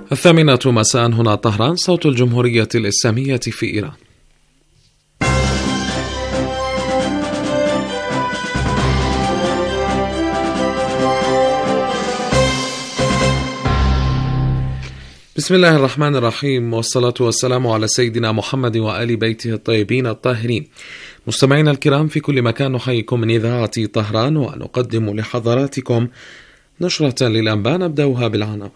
الثامنة مساء هنا طهران، صوت الجمهورية الإسلامية في إيران. بسم الله الرحمن الرحيم، والصلاة والسلام على سيدنا محمد وآل بيته الطيبين الطاهرين. مستمعينا الكرام في كل مكان، نحييكم من إذاعة طهران ونقدم لحضراتكم نشرة للأنباء نبدأها بالعناوين.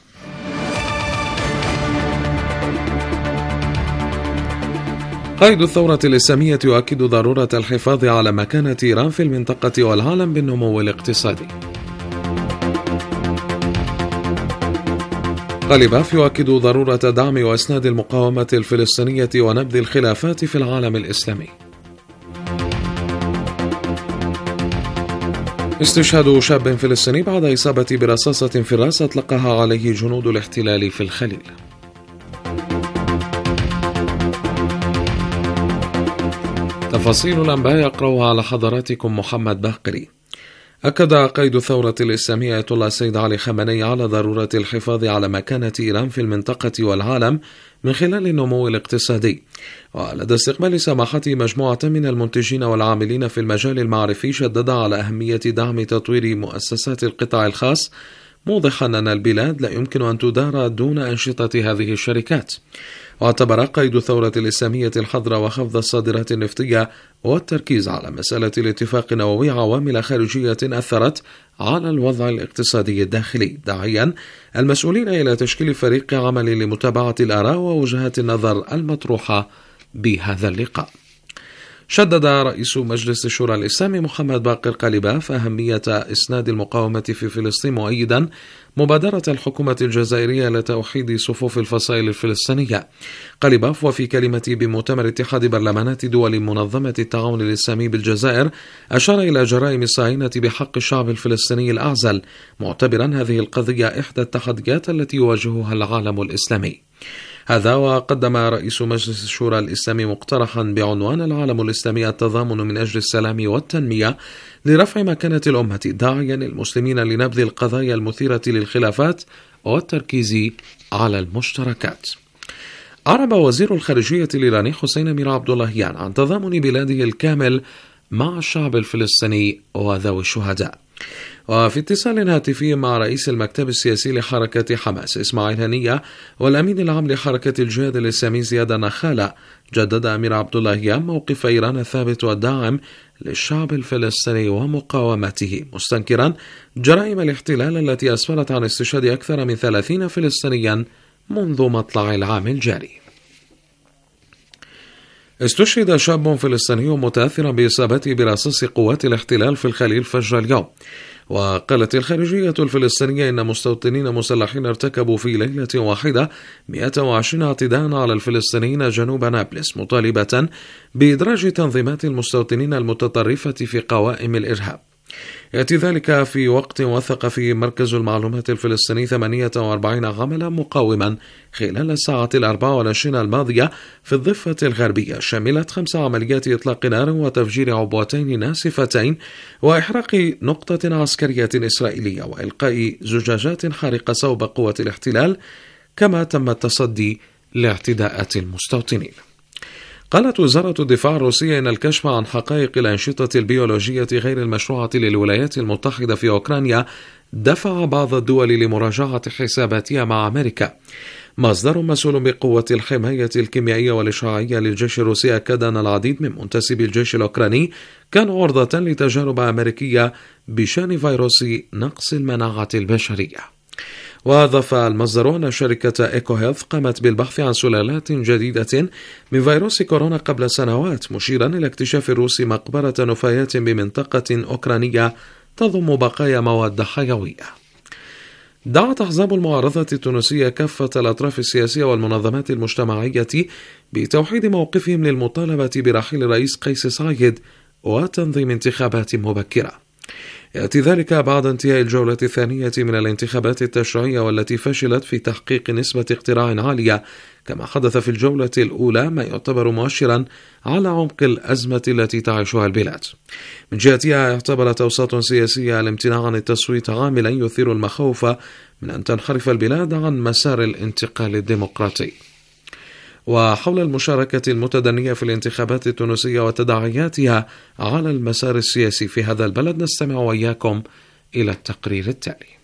قائد الثورة الإسلامية يؤكد ضرورة الحفاظ على مكانة إيران في المنطقة والعالم بالنمو الاقتصادي. غالباف يؤكد ضرورة دعم وإسناد المقاومة الفلسطينية ونبذ الخلافات في العالم الإسلامي. استشهاد شاب فلسطيني بعد إصابة برصاصة في الرأس أطلقها عليه جنود الاحتلال في الخليل. تفاصيل الأنباء يقرأها على حضراتكم محمد باقري. أكد قائد الثورة الإسلامية آية الله السيد علي خامنئي على ضرورة الحفاظ على مكانة إيران في المنطقة والعالم من خلال النمو الاقتصادي. ولدى استقبال سماحته مجموعة من المنتجين والعاملين في المجال المعرفي، شدد على أهمية دعم تطوير مؤسسات القطاع الخاص، موضحا أن البلاد لا يمكن أن تدار دون أنشطة هذه الشركات. واعتبر قائد الثورة الإسلامية الحظر وخفض الصادرات النفطية والتركيز على مسألة الاتفاق النووي عوامل خارجية أثرت على الوضع الاقتصادي الداخلي، داعيا المسؤولين إلى تشكيل فريق عمل لمتابعة الآراء ووجهات النظر المطروحة بهذا اللقاء. شدد رئيس مجلس الشورى الإسلامي محمد باقر غالباف أهمية إسناد المقاومة في فلسطين، مؤيدا مبادرة الحكومة الجزائرية لتوحيد صفوف الفصائل الفلسطينية. غالباف وفي كلمته بمؤتمر اتحاد برلمانات دول منظمة التعاون الإسلامي بالجزائر أشار إلى جرائم الصهاينة بحق الشعب الفلسطيني الأعزل، معتبرا هذه القضية إحدى التحديات التي يواجهها العالم الإسلامي. هذا وقدم رئيس مجلس الشورى الإسلامي مقترحا بعنوان العالم الإسلامي التضامن من أجل السلام والتنمية لرفع مكانة الأمة، داعيا المسلمين لنبذ القضايا المثيرة للخلافات والتركيز على المشتركات. أعرب وزير الخارجية الإيراني حسين أمير عبد اللهيان عن تضامن بلاده الكامل مع الشعب الفلسطيني وذوي الشهداء. وفي اتصال هاتفي مع رئيس المكتب السياسي لحركة حماس إسماعيل هنية والأمين العام لحركة الجهاد الإسلامي زياد نخالة، جدد أمير عبد اللهيان موقف إيران الثابت والداعم للشعب الفلسطيني ومقاومته، مستنكرا جرائم الاحتلال التي أسفرت عن استشهاد أكثر من 30 فلسطينيا منذ مطلع العام الجاري. استشهد شاب فلسطيني متأثرا بإصابته برصاص قوات الاحتلال في الخليل فجر اليوم. وقالت الخارجية الفلسطينية إن مستوطنين مسلحين ارتكبوا في ليلة واحدة 120 اعتداء على الفلسطينيين جنوب نابلس، مطالبة بإدراج تنظيمات المستوطنين المتطرفة في قوائم الإرهاب. يأتي ذلك في وقت وثق فيه مركز المعلومات الفلسطيني 48 عملا مقاوما خلال الساعة 24 الماضية في الضفة الغربية، شملت 5 عمليات إطلاق نار وتفجير عبوتين ناسفتين وإحراق نقطة عسكرية إسرائيلية وإلقاء زجاجات حارقة صوب قوة الاحتلال، كما تم التصدي لاعتداءات المستوطنين. قالت وزارة الدفاع الروسية إن الكشف عن حقائق الأنشطة البيولوجية غير المشروعة للولايات المتحدة في أوكرانيا دفع بعض الدول لمراجعة حساباتها مع أمريكا. مصدر مسؤول بقوة الحماية الكيميائية والإشعاعية للجيش الروسي أكد أن العديد من منتسبي الجيش الأوكراني كانوا عرضة لتجارب أمريكية بشأن فيروس نقص المناعة البشرية. وأضاف المصدر أن شركة إيكو هيلث قامت بالبحث عن سلالات جديدة من فيروس كورونا قبل سنوات، مشيرا إلى اكتشاف الروس مقبرة نفايات بمنطقة أوكرانية تضم بقايا مواد حيوية. دعت أحزاب المعارضة التونسية كافة الأطراف السياسية والمنظمات المجتمعية بتوحيد موقفهم للمطالبة برحيل الرئيس قيس سعيد وتنظيم انتخابات مبكرة. يأتي ذلك بعد انتهاء الجولة الثانية من الانتخابات التشريعية والتي فشلت في تحقيق نسبة اقتراع عالية، كما حدث في الجولة الأولى ما يعتبر مؤشرا على عمق الأزمة التي تعيشها البلاد. من جهتها اعتبرت أوساط سياسية الامتناع عن التصويت عاملا يثير المخاوف من أن تنحرف البلاد عن مسار الانتقال الديمقراطي. وحول المشاركة المتدنية في الانتخابات التونسية وتداعياتها على المسار السياسي في هذا البلد، نستمع وإياكم إلى التقرير التالي.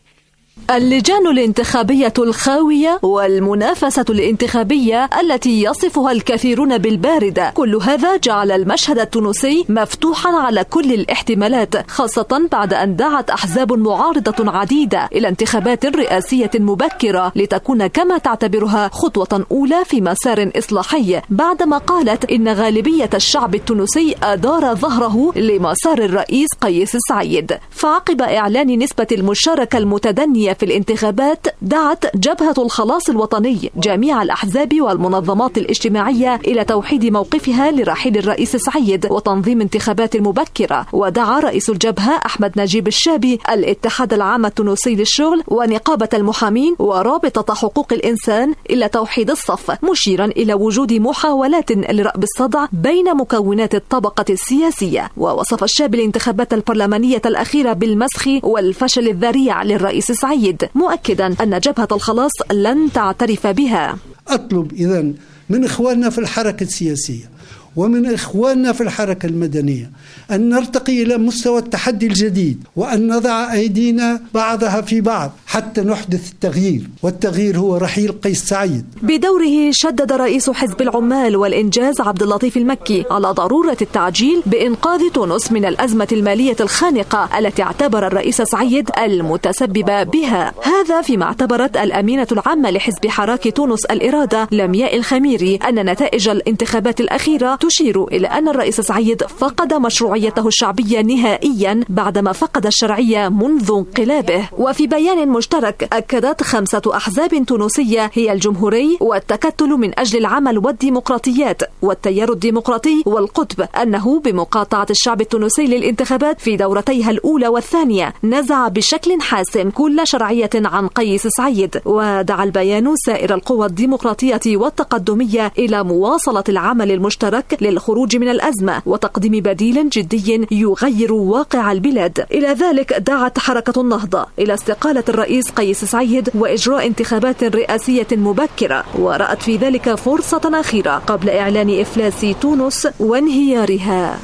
اللجان الانتخابية الخاوية والمنافسة الانتخابية التي يصفها الكثيرون بالباردة، كل هذا جعل المشهد التونسي مفتوحا على كل الاحتمالات، خاصة بعد أن دعت أحزاب معارضة عديدة إلى انتخابات رئاسية مبكرة لتكون كما تعتبرها خطوة أولى في مسار إصلاحي، بعدما قالت إن غالبية الشعب التونسي أدار ظهره لمسار الرئيس قيس سعيد. فعقب إعلان نسبة المشاركة المتدنية في الانتخابات، دعت جبهة الخلاص الوطني جميع الأحزاب والمنظمات الاجتماعية إلى توحيد موقفها لرحيل الرئيس سعيد وتنظيم انتخابات مبكرة. ودعا رئيس الجبهة أحمد نجيب الشابي الاتحاد العام التونسي للشغل ونقابة المحامين ورابطة حقوق الإنسان إلى توحيد الصف، مشيرا إلى وجود محاولات لرأب الصدع بين مكونات الطبقة السياسية. ووصف الشابي الانتخابات البرلمانية الأخيرة بالمسخ والفشل الذريع للرئيس سعيد، مؤكدا أن جبهة الخلاص لن تعترف بها. أطلب إذن من إخواننا في الحركة السياسية ومن إخواننا في الحركة المدنية أن نرتقي إلى مستوى التحدي الجديد، وأن نضع أيدينا بعضها في بعض حتى نحدث التغيير، والتغيير هو رحيل قيس سعيد. بدوره شدد رئيس حزب العمال والإنجاز عبد اللطيف المكي على ضرورة التعجيل بإنقاذ تونس من الأزمة المالية الخانقة التي اعتبر الرئيس سعيد المتسبب بها. هذا فيما اعتبرت الأمينة العامة لحزب حراك تونس الإرادة لمياء الخميري أن نتائج الانتخابات الأخيرة تشير إلى أن الرئيس سعيد فقد مشروعيته الشعبية نهائيا بعدما فقد الشرعية منذ انقلابه. وفي بيان مشترك أكدت 5 أحزاب تونسية هي الجمهوري والتكتل من أجل العمل والديمقراطيات والتيار الديمقراطي والقطب أنه بمقاطعة الشعب التونسي للانتخابات في دورتيها الأولى والثانية نزع بشكل حاسم كل شرعية عن قيس سعيد. ودعا البيان سائر القوى الديمقراطية والتقدمية إلى مواصلة العمل المشترك للخروج من الأزمة وتقديم بديل جدي يغير واقع البلاد. إلى ذلك دعت حركة النهضة إلى استقالة الرئيس قيس سعيد وإجراء انتخابات رئاسية مبكرة، ورأت في ذلك فرصة أخيرة قبل إعلان إفلاس تونس وانهيارها.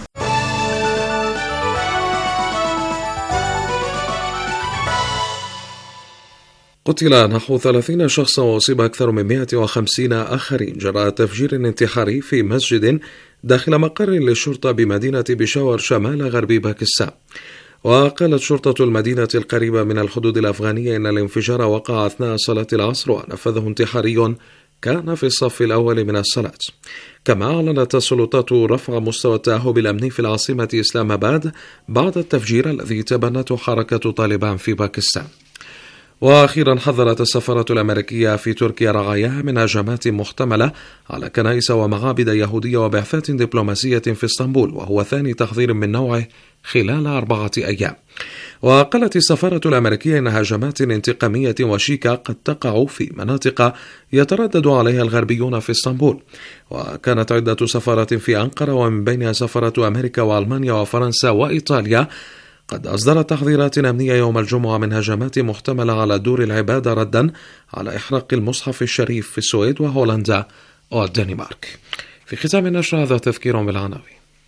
قتل نحو 30 شخصا وأصيب أكثر من 150 آخرين جراء تفجير انتحاري في مسجد داخل مقر للشرطة بمدينة بشاور شمال غرب باكستان. وقالت شرطة المدينة القريبة من الحدود الأفغانية إن الانفجار وقع أثناء صلاة العصر ونفذه انتحاري كان في الصف الأول من الصلاة. كما أعلنت السلطات رفع مستوى التأهب الأمني في العاصمة إسلام آباد بعد التفجير الذي تبنته حركة طالبان في باكستان. وأخيرا حذرت السفارة الأمريكية في تركيا رعاياها من هجمات محتملة على كنائس ومعابد يهودية وبعثات دبلوماسية في اسطنبول، وهو ثاني تحذير من نوعه خلال 4 أيام. وقالت السفارة الأمريكية إن هجمات انتقامية وشيكة قد تقع في مناطق يتردد عليها الغربيون في اسطنبول. وكانت عدة سفارات في أنقرة ومن بينها سفارة أمريكا وألمانيا وفرنسا وإيطاليا قد أصدرت تحذيرات أمنية يوم الجمعة من هجمات محتملة على دور العبادة ردا على إحراق المصحف الشريف في السويد وهولندا والدنمارك. في ختام النشر هذا تذكير بالعناوين.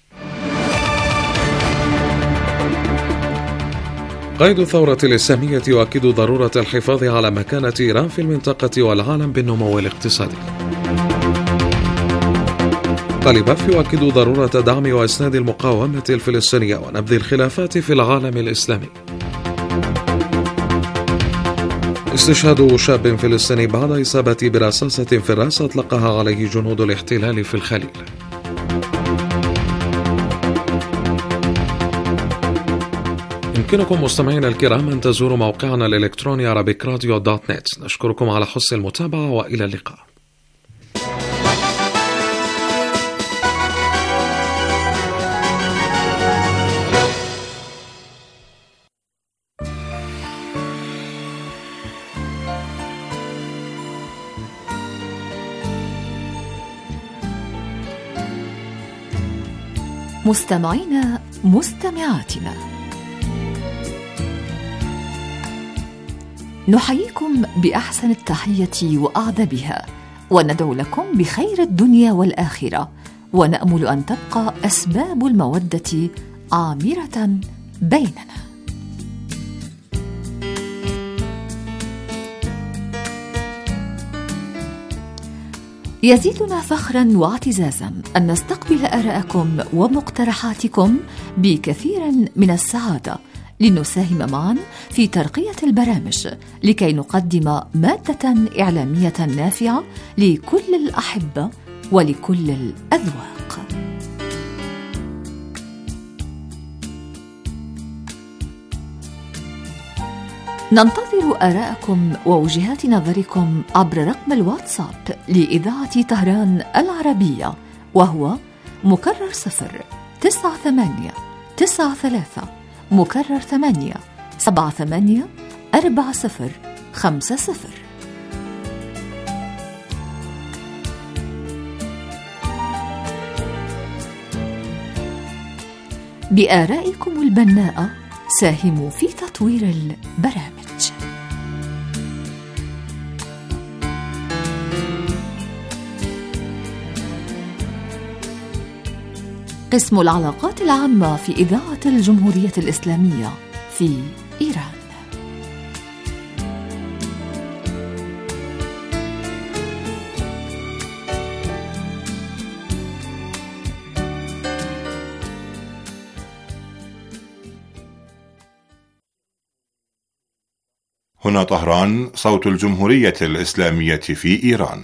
قائد الثورة الإسلامية يؤكد ضرورة الحفاظ على مكانة إيران في المنطقة والعالم بالنمو الاقتصادي. طالباف يؤكد ضرورة دعم وإسناد المقاومة الفلسطينية ونبذ الخلافات في العالم الإسلامي. استشهاد شاب فلسطيني بعد إصابة برصاصة في الرأس أطلقها عليه جنود الاحتلال في الخليل. يمكنكم مستمعينا الكرام أن تزوروا موقعنا الإلكتروني arabicradio.net. نشكركم على حسن المتابعة وإلى اللقاء. مستمعينا مستمعاتنا، نحييكم بأحسن التحية وأعذبها، وندعو لكم بخير الدنيا والآخرة، ونأمل أن تبقى أسباب المودة عامرة بيننا. يزيدنا فخرا واعتزازا أن نستقبل آراءكم ومقترحاتكم بكثير من السعادة، لنساهم معا في ترقية البرامج لكي نقدم مادة إعلامية نافعة لكل الأحبة ولكل الأذواق. ننتظر آراءكم ووجهات نظركم عبر رقم الواتساب لإذاعة طهران العربية، وهو مكرر 09893 مكرر 8784050. بآرائكم البناءة ساهموا في تطوير البرامج. قسم العلاقات العامة في إذاعة الجمهورية الإسلامية في إيران. هنا طهران، صوت الجمهورية الإسلامية في إيران.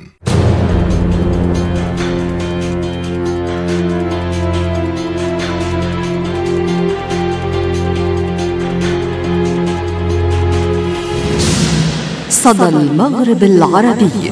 صدى المغرب العربي.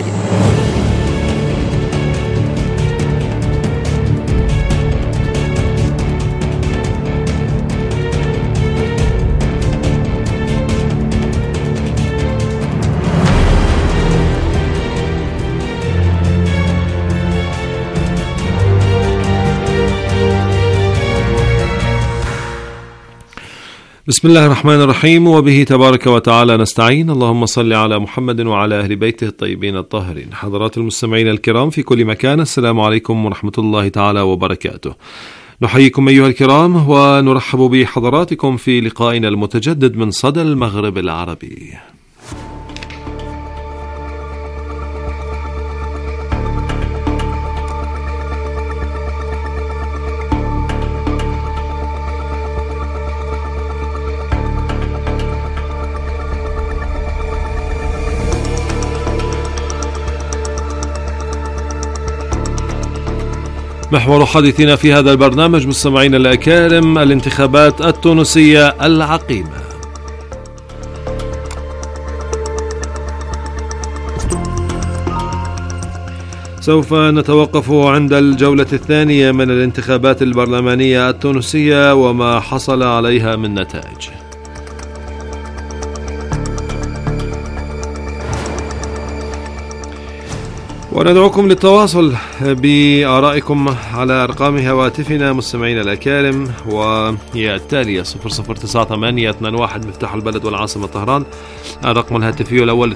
بسم الله الرحمن الرحيم، وبه تبارك وتعالى نستعين. اللهم صل على محمد وعلى أهل بيته الطيبين الطاهرين. حضرات المستمعين الكرام في كل مكان، السلام عليكم ورحمة الله تعالى وبركاته. نحييكم أيها الكرام ونرحب بحضراتكم في لقائنا المتجدد من صدى المغرب العربي. محور حديثنا في هذا البرنامج مستمعينا الأكارم الانتخابات التونسية العقيمة. سوف نتوقف عند الجولة الثانية من الانتخابات البرلمانية التونسية وما حصل عليها من نتائج. وندعوكم للتواصل بآرائكم على أرقام هواتفنا مستمعين الأكارم، وهي التالية 0098221 مفتاح البلد والعاصمة طهران، الرقم الهاتفي الأول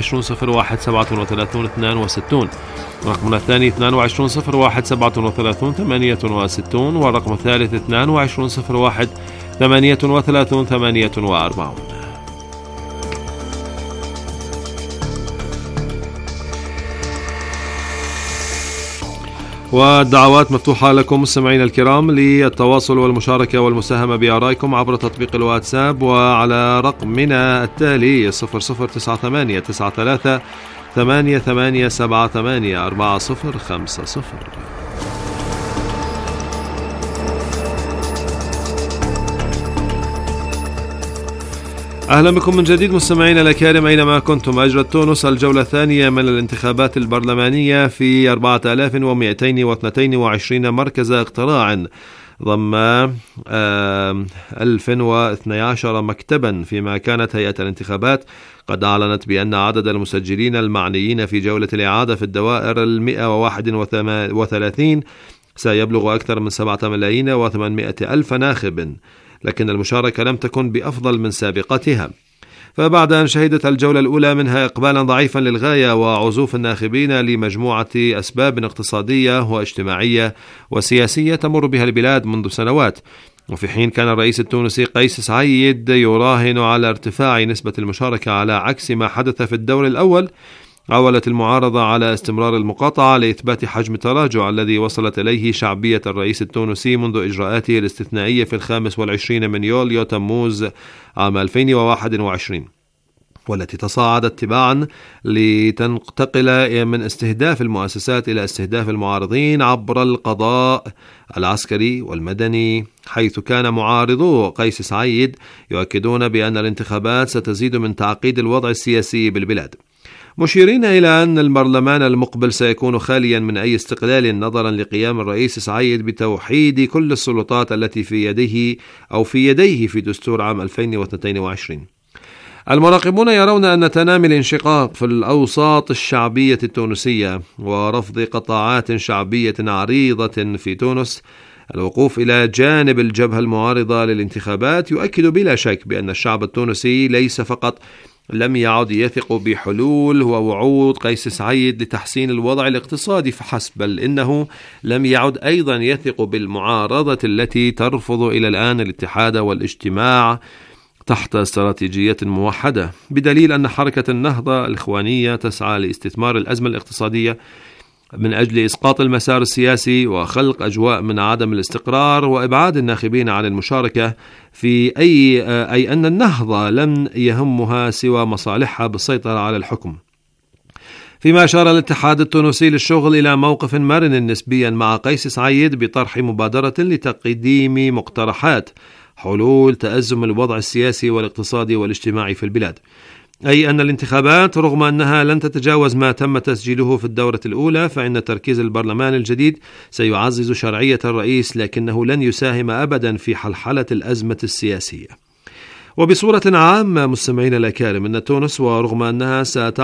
2201373262، رقمنا الثاني 2201373868، والرقم الثالث 22013838. والدعوات مفتوحة لكم مستمعين الكرام للتواصل والمشاركة والمساهمة بآرائكم عبر تطبيق الواتساب، وعلى رقمنا التالي 0098338784050. أهلا بكم من جديد مستمعينا الأكارم أينما كنتم. أجرت تونس الجولة الثانية من الانتخابات البرلمانية في 4222 مركز اقتراع، ضم 1012 مكتبا، فيما كانت هيئة الانتخابات قد أعلنت بأن عدد المسجلين المعنيين في جولة الإعادة في الدوائر 131 سيبلغ أكثر من 7,800,000 ناخب، لكن المشاركة لم تكن بأفضل من سابقتها. فبعد أن شهدت الجولة الأولى منها إقبالا ضعيفا للغاية وعزوف الناخبين لمجموعة أسباب اقتصادية واجتماعية وسياسية تمر بها البلاد منذ سنوات، وفي حين كان الرئيس التونسي قيس سعيد يراهن على ارتفاع نسبة المشاركة على عكس ما حدث في الدور الأول، عولت المعارضة على استمرار المقاطعة لإثبات حجم التراجع الذي وصلت إليه شعبية الرئيس التونسي منذ إجراءاته الاستثنائية في 25 من يوليو تموز عام 2021، والتي تصاعدت تباعا لتنتقل من استهداف المؤسسات إلى استهداف المعارضين عبر القضاء العسكري والمدني، حيث كان معارضو قيس سعيد يؤكدون بأن الانتخابات ستزيد من تعقيد الوضع السياسي بالبلاد، مشيرين إلى أن البرلمان المقبل سيكون خاليا من أي استقلال نظرا لقيام الرئيس سعيد بتوحيد كل السلطات التي في يده أو في يديه في دستور عام 2022. المراقبون يرون أن تنامي الانشقاق في الأوساط الشعبية التونسية ورفض قطاعات شعبية عريضة في تونس الوقوف إلى جانب الجبهة المعارضة للانتخابات يؤكد بلا شك بأن الشعب التونسي ليس فقط لم يعد يثق بحلول ووعود قيس سعيد لتحسين الوضع الاقتصادي فحسب، بل إنه لم يعد أيضا يثق بالمعارضة التي ترفض إلى الآن الاتحاد والاجتماع تحت استراتيجية موحدة، بدليل أن حركة النهضة الإخوانية تسعى لاستثمار الأزمة الاقتصادية من أجل إسقاط المسار السياسي وخلق أجواء من عدم الاستقرار وإبعاد الناخبين عن المشاركة في أي أن النهضة لم يهمها سوى مصالحها بالسيطرة على الحكم. فيما أشار الاتحاد التونسي للشغل إلى موقف مرن نسبيا مع قيس سعيد بطرح مبادرة لتقديم مقترحات حلول تأزم الوضع السياسي والاقتصادي والاجتماعي في البلاد، أي أن الانتخابات رغم أنها لن تتجاوز ما تم تسجيله في الدورة الأولى فإن تركيز البرلمان الجديد سيعزز شرعية الرئيس، لكنه لن يساهم أبدا في حلحلة الأزمة السياسية. وبصورة عامة مستمعين الأكارم، أن تونس ورغم أنها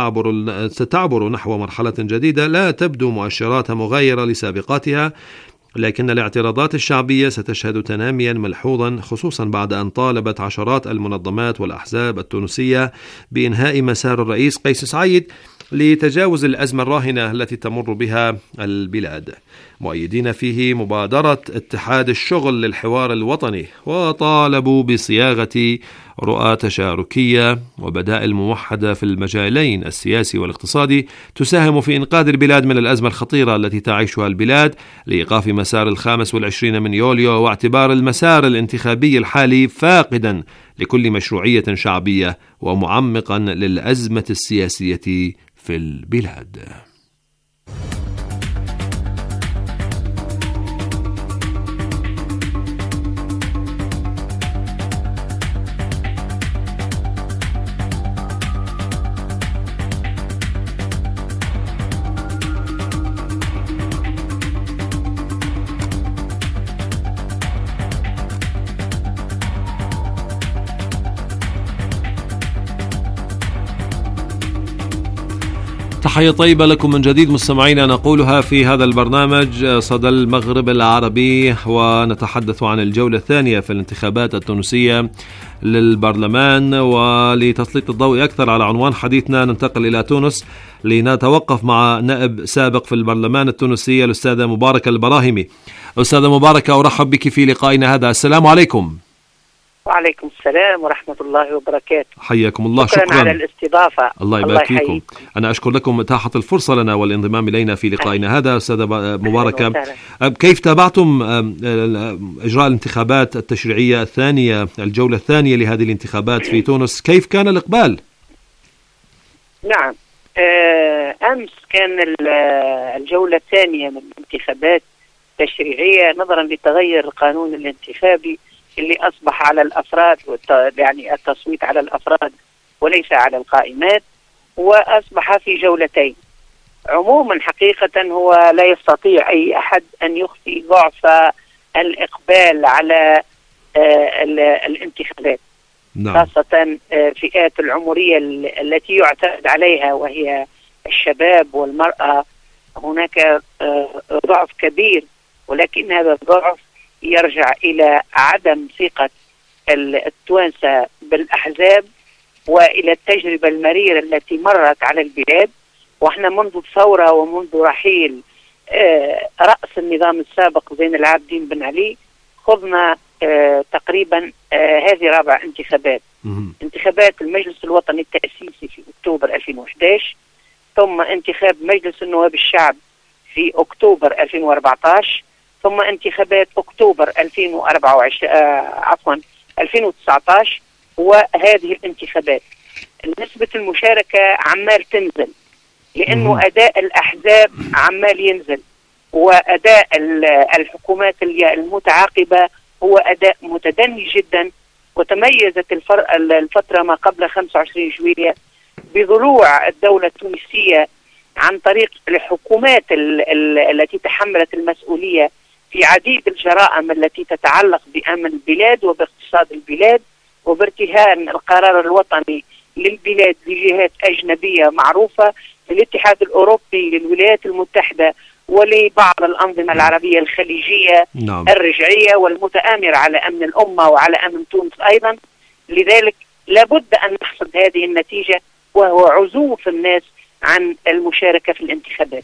ستعبر نحو مرحلة جديدة لا تبدو مؤشراتها مغايرة لسابقاتها، لكن الاعتراضات الشعبية ستشهد تناميا ملحوظا، خصوصا بعد أن طالبت عشرات المنظمات والأحزاب التونسية بإنهاء مسار الرئيس قيس سعيد لتجاوز الأزمة الراهنة التي تمر بها البلاد، مؤيدين فيه مبادرة اتحاد الشغل للحوار الوطني، وطالبوا بصياغة رؤى تشاركية وبدائل موحدة في المجالين السياسي والاقتصادي تساهم في إنقاذ البلاد من الأزمة الخطيرة التي تعيشها البلاد، لإيقاف مسار 25 من يوليو واعتبار المسار الانتخابي الحالي فاقدا لكل مشروعية شعبية ومعمقا للأزمة السياسية في البلاد. تحية طيبة لكم من جديد مستمعينا نقولها في هذا البرنامج صدى المغرب العربي، ونتحدث عن الجولة الثانية في الانتخابات التونسية للبرلمان. ولتسليط الضوء أكثر على عنوان حديثنا ننتقل إلى تونس لنتوقف مع نائب سابق في البرلمان التونسي الأستاذة مباركة البراهيمي. أستاذة مباركة أرحب بك في لقائنا هذا. السلام عليكم. وعليكم السلام ورحمة الله وبركاته. حياكم الله. شكرا على الاستضافة. الله يبارك فيكم. أنا أشكر لكم إتاحة الفرصة لنا والانضمام إلينا في لقائنا هذا. أستاذة مباركة، كيف تابعتم إجراء الانتخابات التشريعية الثانية، الجولة الثانية لهذه الانتخابات في تونس؟ كيف كان الإقبال؟ نعم، أمس كان الجولة الثانية من الانتخابات التشريعية نظرا لتغير القانون الانتخابي اللي أصبح على الأفراد، يعني التصويت على الأفراد وليس على القائمات، وأصبح في جولتين. عموما حقيقة هو لا يستطيع أي أحد أن يخفي ضعف الإقبال على الانتخابات. نعم. خاصة فئات العمرية التي يعتمد عليها وهي الشباب والمرأة، هناك ضعف كبير ولكن هذا الضعف يرجع إلى عدم ثقة التوانسة بالأحزاب وإلى التجربة المريرة التي مرت على البلاد. وإحنا منذ الثورة ومنذ رحيل رأس النظام السابق زين العابدين بن علي خضنا تقريبا هذه رابع انتخابات. انتخابات المجلس الوطني التأسيسي في أكتوبر 2011، ثم انتخاب مجلس النواب الشعب في أكتوبر 2014، ثم انتخابات أكتوبر 2019 وهذه الانتخابات. نسبة المشاركة عمال تنزل لأنه أداء الأحزاب عمال ينزل، وأداء الحكومات المتعاقبة هو أداء متدني جدا. وتميزت الفترة ما قبل 25 جويلية بضلوع الدولة التونسية عن طريق الحكومات التي تحملت المسؤولية في عديد الجرائم التي تتعلق بأمن البلاد وباقتصاد البلاد وبارتهان القرار الوطني للبلاد لجهات أجنبية معروفة، للاتحاد الأوروبي، للولايات المتحدة، ولبعض الأنظمة العربية الخليجية الرجعية والمتآمرة على أمن الأمة وعلى أمن تونس أيضا. لذلك لابد أن نحصد هذه النتيجة، وهو عزوف الناس عن المشاركة في الانتخابات.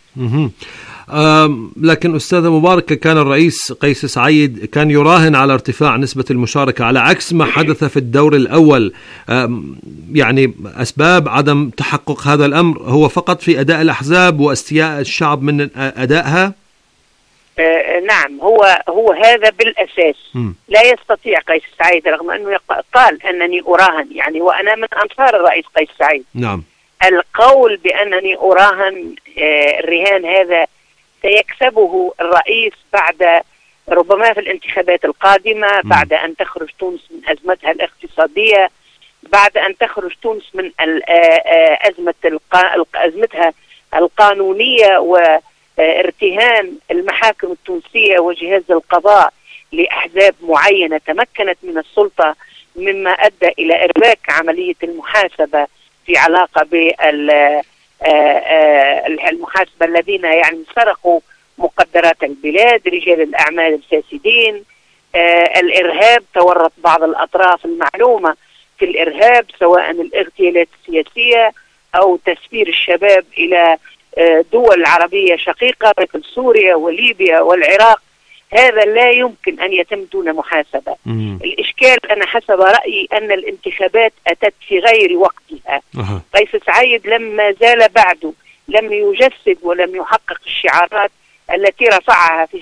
لكن أستاذ مبارك، كان الرئيس قيس سعيد كان يراهن على ارتفاع نسبة المشاركة على عكس ما حدث في الدور الأول. يعني أسباب عدم تحقق هذا الأمر هو فقط في أداء الأحزاب واستياء الشعب من أدائها؟ نعم، هو هذا بالأساس. لا يستطيع قيس سعيد رغم أنه قال أنني أراهن، يعني وأنا من أنصار الرئيس قيس سعيد. نعم. القول بأنني أراهن الرهان هذا سيكسبه الرئيس بعد ربما في الانتخابات القادمة، بعد أن تخرج تونس من أزمتها الاقتصادية، بعد أن تخرج تونس من أزمتها القانونية وارتهان المحاكم التونسية وجهاز القضاء لأحزاب معينة تمكنت من السلطة، مما أدى إلى إرباك عملية المحاسبة في علاقة بالمحاسبة الذين يعني سرقوا مقدرات البلاد، رجال الأعمال الفاسدين، الإرهاب، تورط بعض الأطراف المعلومة في الإرهاب سواء الاغتيالات السياسية أو تسفير الشباب إلى دول عربية شقيقة مثل سوريا وليبيا والعراق. هذا لا يمكن أن يتم دون محاسبة. الإشكال أنا حسب رأيي أن الانتخابات أتت في غير وقتها. قيس سعيد لما زال بعده لم يجسد ولم يحقق الشعارات التي رفعها في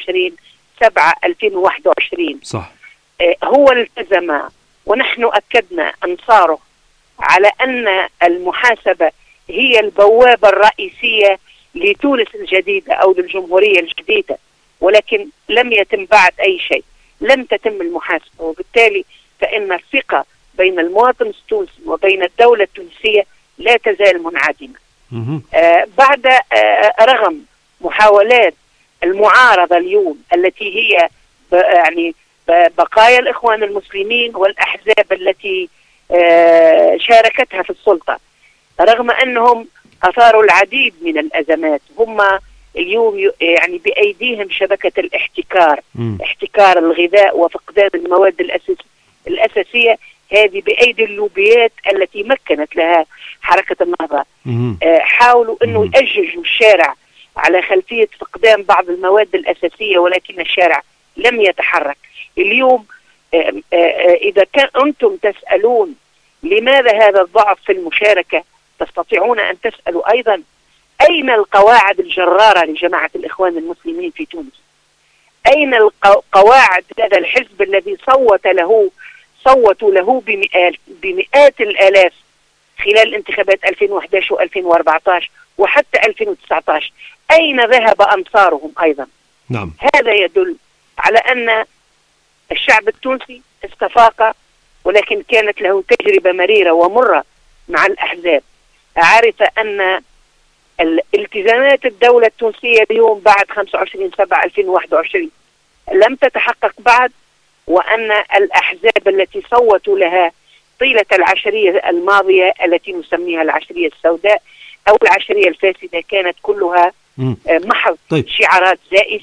25/7/2021. صح. هو التزم ونحن أكدنا أنصاره على أن المحاسبة هي البوابة الرئيسية لتونس الجديدة أو للجمهورية الجديدة، ولكن لم يتم بعد أي شيء، لم تتم المحاسبة، وبالتالي فإن الثقة بين المواطن التونسي وبين الدولة التونسية لا تزال منعدمة. بعد رغم محاولات المعارضة اليوم التي هي يعني بقايا الإخوان المسلمين والأحزاب التي شاركتها في السلطة، رغم أنهم أثاروا العديد من الأزمات، هم اليوم يعني بأيديهم شبكة الاحتكار، احتكار الغذاء وفقدان المواد الأساسية، هذه بأيدي اللوبيات التي مكنت لها حركة النهضة. حاولوا أنه يأججوا الشارع على خلفية فقدان بعض المواد الأساسية، ولكن الشارع لم يتحرك. اليوم إذا كان أنتم تسألون لماذا هذا الضعف في المشاركة، تستطيعون أن تسألوا أيضا أين القواعد الجرارة لجماعة الإخوان المسلمين في تونس؟ أين القواعد هذا الحزب الذي صوتوا له بمئات الآلاف خلال انتخابات 2011 و2014 وحتى 2019؟ أين ذهب أنصارهم أيضا؟ نعم. هذا يدل على أن الشعب التونسي استفاق، ولكن كانت له تجربة مريرة ومرة مع الأحزاب. عارف أن الالتزامات الدولة التونسية اليوم بعد 25/7/2021 لم تتحقق بعد، وأن الأحزاب التي صوتوا لها طيلة العشرية الماضية التي نسميها العشرية السوداء أو العشرية الفاسدة كانت كلها محض شعارات زائفة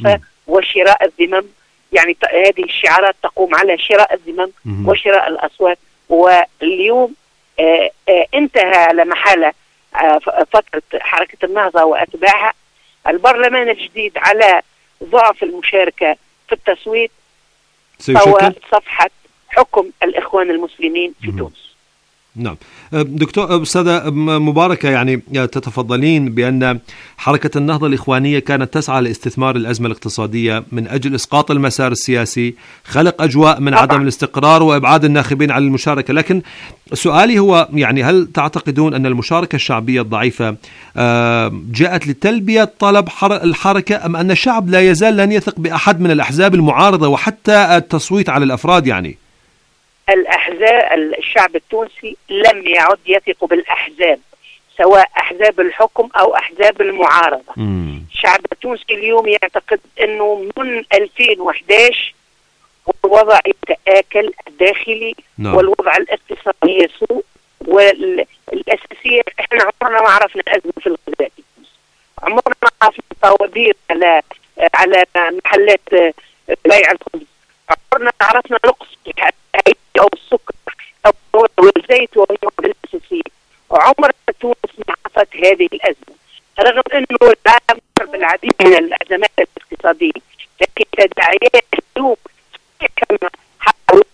وشراء الذمم. يعني هذه الشعارات تقوم على شراء الذمم وشراء الأصوات. واليوم انتهى على محالة فترة حركة النهضة وأتباعها. البرلمان الجديد على ضعف المشاركة في التصويت هو صفحة حكم الإخوان المسلمين في تونس. نعم دكتور أستاذة مباركة، يعني تتفضلين بأن حركة النهضة الإخوانية كانت تسعى لاستثمار الأزمة الاقتصادية من أجل إسقاط المسار السياسي، خلق أجواء من عدم الاستقرار وإبعاد الناخبين عن المشاركة. لكن سؤالي هو يعني هل تعتقدون أن المشاركة الشعبية الضعيفة جاءت لتلبية طلب الحركة، أم أن الشعب لا يزال لن يثق بأحد من الأحزاب المعارضة وحتى التصويت على الأفراد؟ يعني الأحزاب، الشعب التونسي لم يعد يثق بالأحزاب، سواء أحزاب الحكم أو أحزاب المعارضة. الشعب التونسي اليوم يعتقد أنه من 2011 والوضع يتآكل الداخلي والوضع الاقتصادي يسوء. والأساسية احنا عمرنا ما عرفنا أزمة في الغذاء، عمرنا ما عرفنا طوابير على محلات بيع الخبز، عمرنا ما عرفنا نقص أو السكر أو الزيت والمواد الأساسية. عمر تونس ما عرفت هذه الأزمة، رغم أنه العالم مر بالعديد من الأزمات الاقتصادية، لكن تداعيات السوق كما حاولوا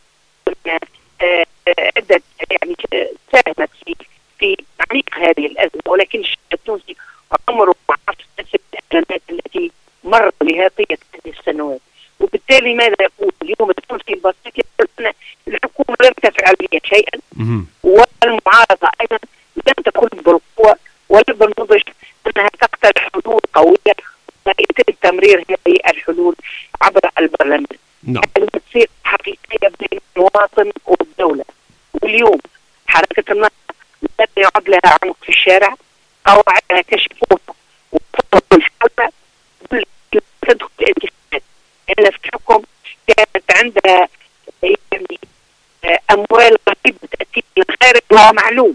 عدة يعني ساهمت في تعميق هذه الأزمة. ولكن الشعب التونسي عمره ما عرف الأزمات التي مر بها طيلة هذه السنوات. وبالتالي ماذا يقول اليوم التونسي البسيط؟ يقول أن الحكومة لم تفعل بها شيئا، والمعارضة أيضا لم تكن بالقوة ولا بالنضج أنها تقترح حلول قوية ويتم تمرير هذه الحلول عبر البرلمان. هذه تصير حقيقية بين المواطن والدولة. واليوم حركة النهضة لم يعد لها عمق في الشارع، قواعدها كشفوها وفضلوا الحالة تدخل الانتخابات. إن في الحكم كانت عندها يعني أموال غريبة تأتي من الخارج، وهو معلوم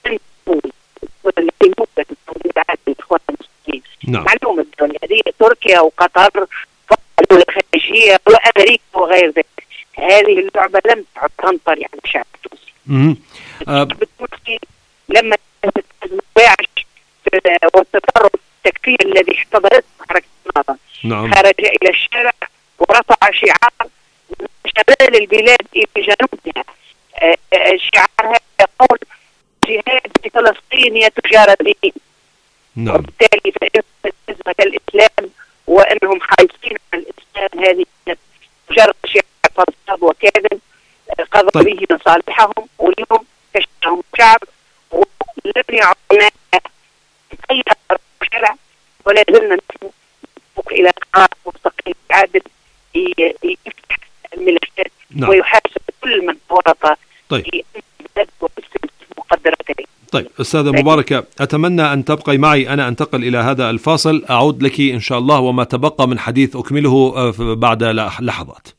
معلوم الدنيا هذه تركيا وقطر والدول الخارجية وأمريكا وغير ذلك. هذه اللعبة لم تعد تنطر يعني الشعب التونسي. الشعب التونسي لما واعش والتطرف التكفير الذي احتضنته حركة النهضة خرج إلى الشارع ورفع شعار من شمال البلاد إلى جنوبها. الشعار هذا يقول جهاد في فلسطين يتجارى به. وبالتالي فإن أزمة الإسلام وأنهم حريصين على الإسلام هذه مجرد شعار فضفاض وكاذب قضى به مصالحهم. واليوم كشفهم الشعب ولم يعطنا أي شرع، ولا زلنا نسمع إلى قرار مستقل عادل يفتح الملفات ويحاسب كل من ورط في مقدرته. طيب أستاذة مباركة، أتمنى أن تبقي معي، أنا أنتقل إلى هذا الفاصل، أعود لك إن شاء الله وما تبقى من حديث أكمله بعد لحظات.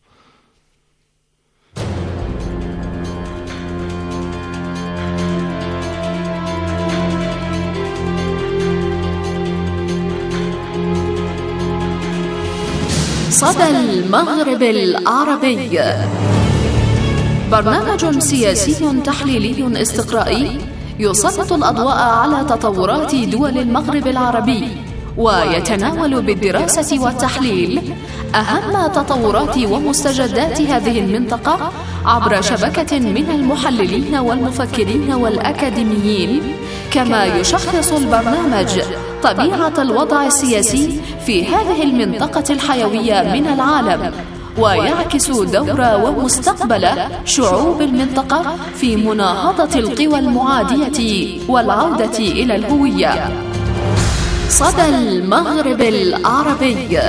صدى المغرب العربي، برنامج سياسي تحليلي استقرائي يسلط الأضواء على تطورات دول المغرب العربي، ويتناول بالدراسة والتحليل أهم تطورات ومستجدات هذه المنطقة عبر شبكة من المحللين والمفكرين والأكاديميين. كما يشخص البرنامج طبيعة الوضع السياسي في هذه المنطقة الحيوية من العالم، ويعكس دور ومستقبل شعوب المنطقة في مناهضة القوى المعادية والعودة إلى الهوية. صدى المغرب العربي.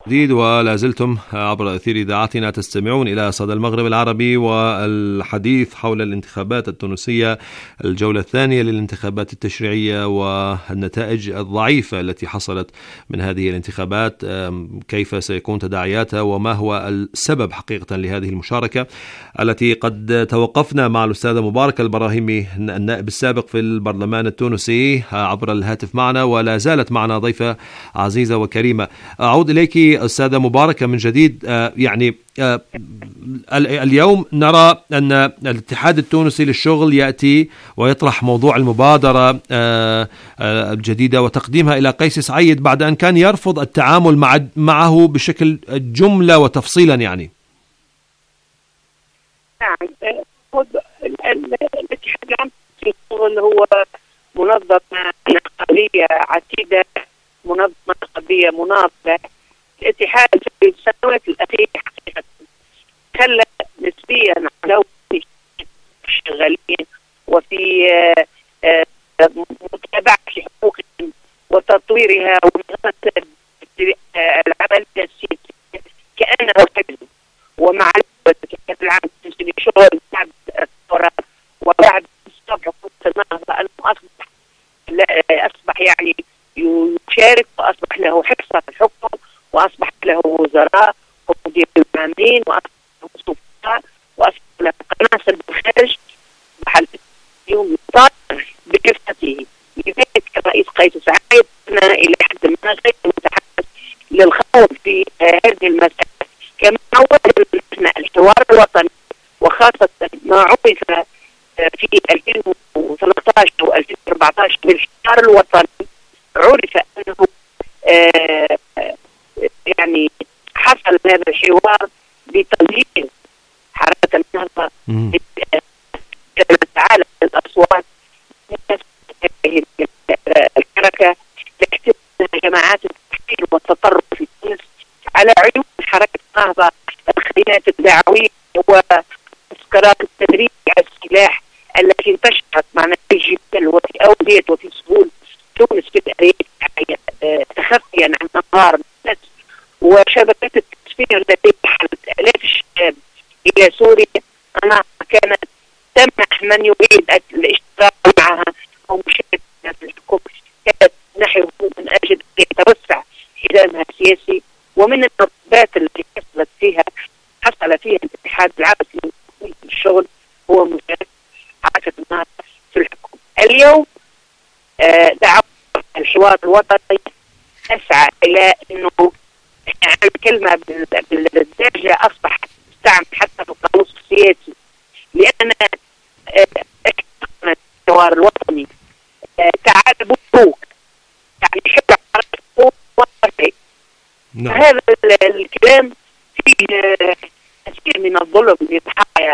جديد، ولا زلتم عبر أثير إذاعتنا تستمعون إلى صدى المغرب العربي والحديث حول الانتخابات التونسية، الجولة الثانية للانتخابات التشريعية والنتائج الضعيفة التي حصلت من هذه الانتخابات، كيف سيكون تداعياتها وما هو السبب حقيقة لهذه المشاركة التي قد توقفنا مع الأستاذة مباركة البراهيمي النائب السابق في البرلمان التونسي عبر الهاتف معنا، ولا زالت معنا ضيفة عزيزة وكريمة. أعود إليك أستاذة مباركة من جديد. يعني اليوم نرى أن الاتحاد التونسي للشغل يأتي ويطرح موضوع المبادرة الجديدة وتقديمها إلى قيس سعيد بعد أن كان يرفض التعامل معه بشكل جملة وتفصيلا. يعني نعم، الاتحاد العام للشغل هو منظمة نقابية عتيدة، منظمة نقابية مناضلة. الاتحاد في السنوات الأخيرة حقيقة خلى نسبيا على شغالين وفي متابعة حقوقهم وتطويرها ومنظمة العمل السياسي كأنه حزب. ومع الاتحاد العام للشغل بعد الثورة وبعد استقرار حقوق النهضة أنه أصبح يعني يشارك، وأصبح له حرص على الحكم، وأصبح له وزراء ومدير عامين، وأصبح له سلطات، وأصبح له قناصل بالخارج. أصبح اليوم يطالب بكفته. لذلك الرئيس قيس سعيد كان إلى حد ما غير متحمس للخوض في هذه المسألة، كما عودنا الحوار الوطني، وخاصة ما عرف في 2013 و 2014 بالحوار الوطني، عرف أنه يعني حصل هذا الحوار بتمهيد حركة النهضة تعالى الأصوات الحركة لاحتواء جماعات التحرير والتطرف في تونس على عيون حركة النهضة، الخيانات الدعوية ومعسكرات التدريب على السلاح التي انتشرت مع الجبال وفي أودية وفي سهول تونس في الأرياف تخفيا عن أنظار الناس، وشبكات التسفير التي دخلت آلاف الشباب إلى سوريا. أنا كانت تمنح من يريد الاشتراك معها أو مشاركة في الحكم، كانت نحو من أجل أن يتوسع حزامها السياسي. ومن النقطات التي حصل فيها الاتحاد العام للشغل هو مشاركة حركة النهضة في الحكم. اليوم دعوة الحوار الوطني أسعى إلى أنه الكلمة بالدارجة أصبحت تستعمل حتى في القاموس السياسي، لأن الحوار الوطني تعال بوك يعني حب حركة وطني. هذا الكلام فيه كثير من الظلم لضحايا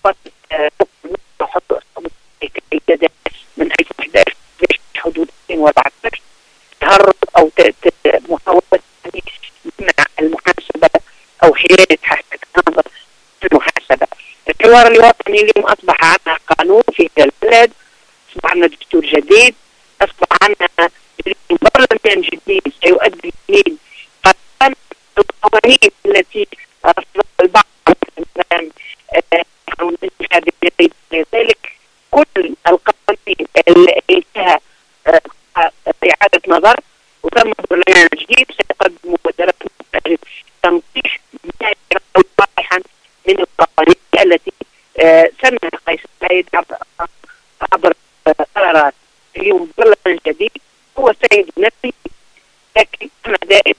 من 2011 حدود 2014 تهرب أو محاولة منع المحاسبة أو حياد حركة النهضة المحاسبة. الحوار الوطني اليوم أصبح عندنا قانون في البلد، أصبح عندنا دستور جديد، أصبح عندنا برلمان جديد سيؤدي إلى القوانين التي رفضها البعض من قانون الانتخابي. لذلك كل القوانين اللي فيها إعادة نظر، وثم برلمان جديد سيقدم مبادرات تنظيف ما يرى واضحا من القوانين التي سنها قيس سعيد عبر قرارات. اليوم برلمان جديد هو سيد نفسي، لكن أنا دائما